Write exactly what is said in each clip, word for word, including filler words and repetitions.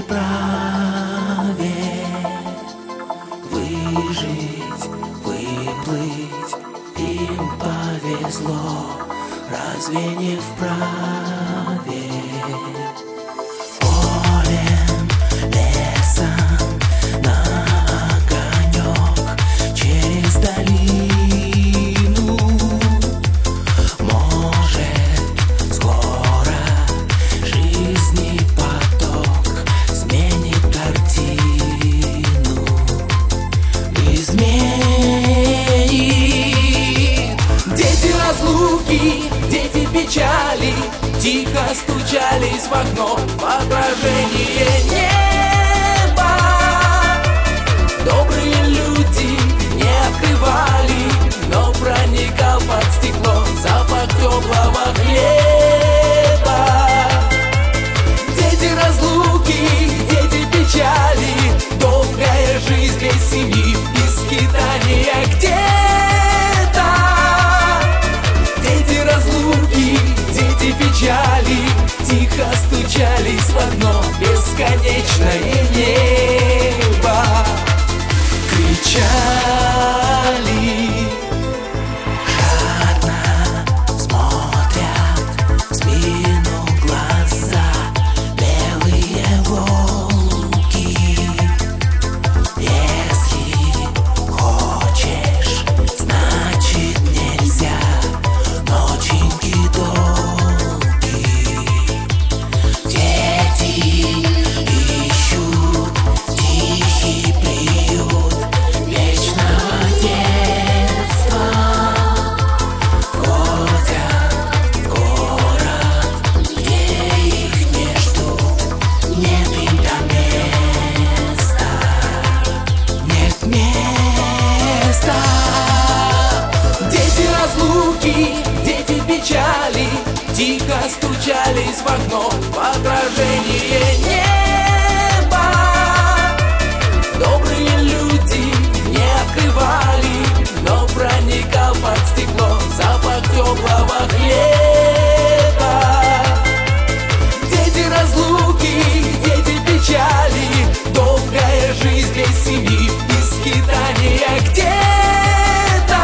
переправе выжить, выплыть им повезло, разве не вправе? Полем, лесом, на огонек через долину. Может, скоро жизни поток сменит картину, изменит. Дети разлуки, дети печали тихо стучались в окно в отражение неба. Добрые люди не открывали, но проникал под стекло запах теплого хлеба. Дети разлуки, дети печали, долгая жизнь без семьи и скитания где-то. Дети разлуки, дети печали тихо стучались в окно бесконечное небо. Кричали, жадно смотрят в спину глаза белые волки. Если хочешь, значит нельзя, ноченьки долгие. Дети ищут тихий приют вечного детства. Входят в город, где их не ждут, нет им там места, нет места. Дети разлуки, дети печали тихо стучались в окно в отражение неба. Добрые люди не открывали, но проникал под стекло запах теплого хлеба. Дети разлуки, дети печали, долгая жизнь без семьи и скитания где-то.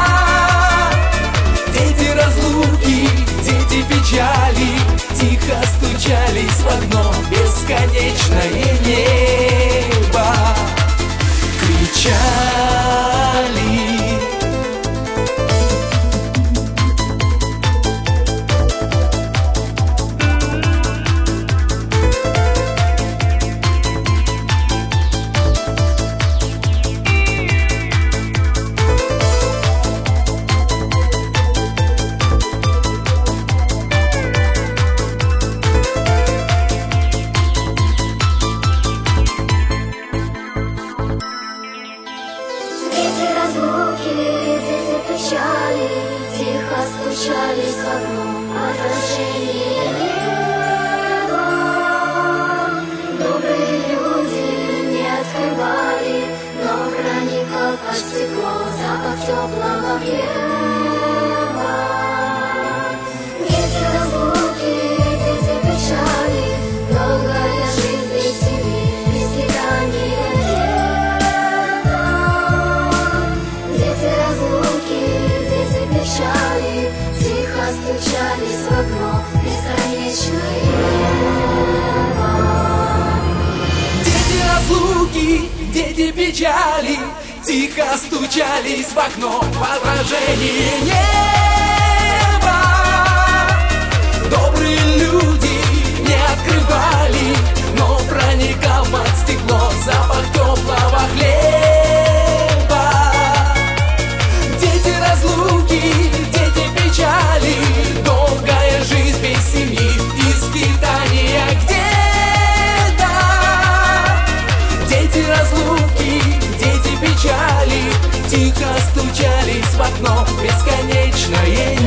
Дети разлуки, дети печали тихо стучались в окно бесконечное небо. Кричали. Дети разлуки, дети печали тихо стучались в окно отражение неба. Добрые люди не открывали, но проникал под стекло запах теплого хлеба. Дети разлуки, дети печали, долгая жизнь без семьи и скитания где-то. Дети разлуки, дети печали тихо стучались в окно бесконечное небо. Дети разлуки, дети печали тихо стучались в окно в отражение неба. Добрые люди не открывали, но проникал под стекло запах теплого хлеба. Дети разлуки, дети печали, долгая жизнь без семьи и скитания где-то. Дети разлуки, дети печали тихо стучались в окно бесконечное